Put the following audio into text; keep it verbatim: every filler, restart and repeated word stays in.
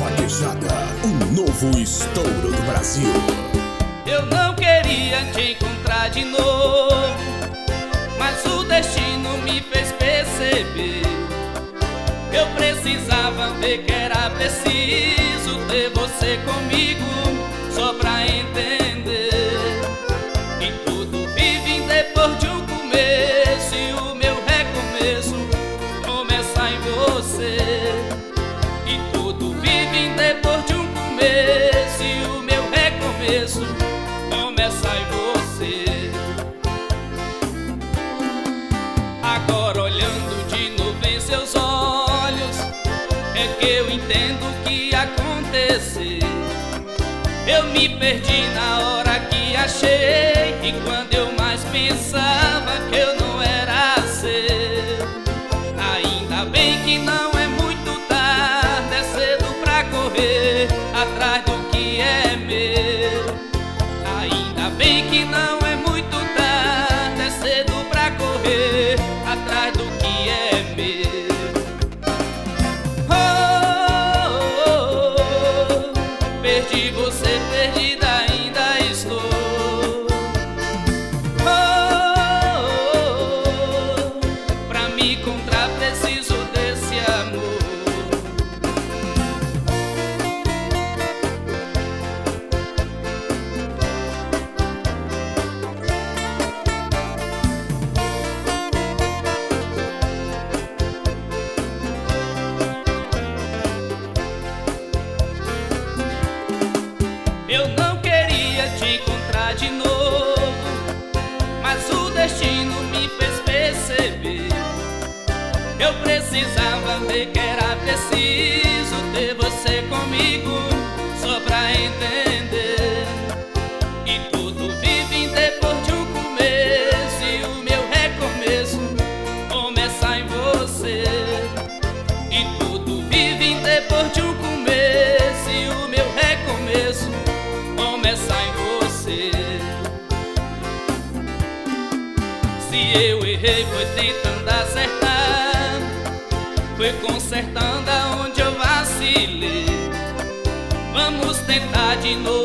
Vaquejada, um novo estouro do Brasil. Eu não queria te encontrar de novo, mas o destino me fez perceber. Eu precisava ver que era preciso ter você comigo, só pra entender que tudo vive depois de um começo, e o meu recomeço começa em você. E tudo vive depois de um começo, e o meu recomeço começa em você. Agora olhando de novo em seus olhos, é que eu entendo o que aconteceu. Eu me perdi na hora que achei, e quando eu mais pensava que eu não era seu. Ainda bem que não é muito tarde, é cedo pra correr atrás do que é meu. Ainda bem que não é muito tarde, é cedo pra correr atrás do que é meu. Oh, oh, oh, perdi você, perdida ainda estou. Oh, oh, oh, pra me encontrar preciso desse amor. Eu não queria te encontrar de novo, mas o destino me fez perceber. Eu precisava ver que era preciso ter você comigo, só pra entender que tudo vive depois de um começo, e o meu recomeço começa em você. E tudo vive depois de um começo, e o meu recomeço começa em você. Se eu errei foi tentando acertar, foi consertando aonde eu vacilei. Vamos tentar de novo.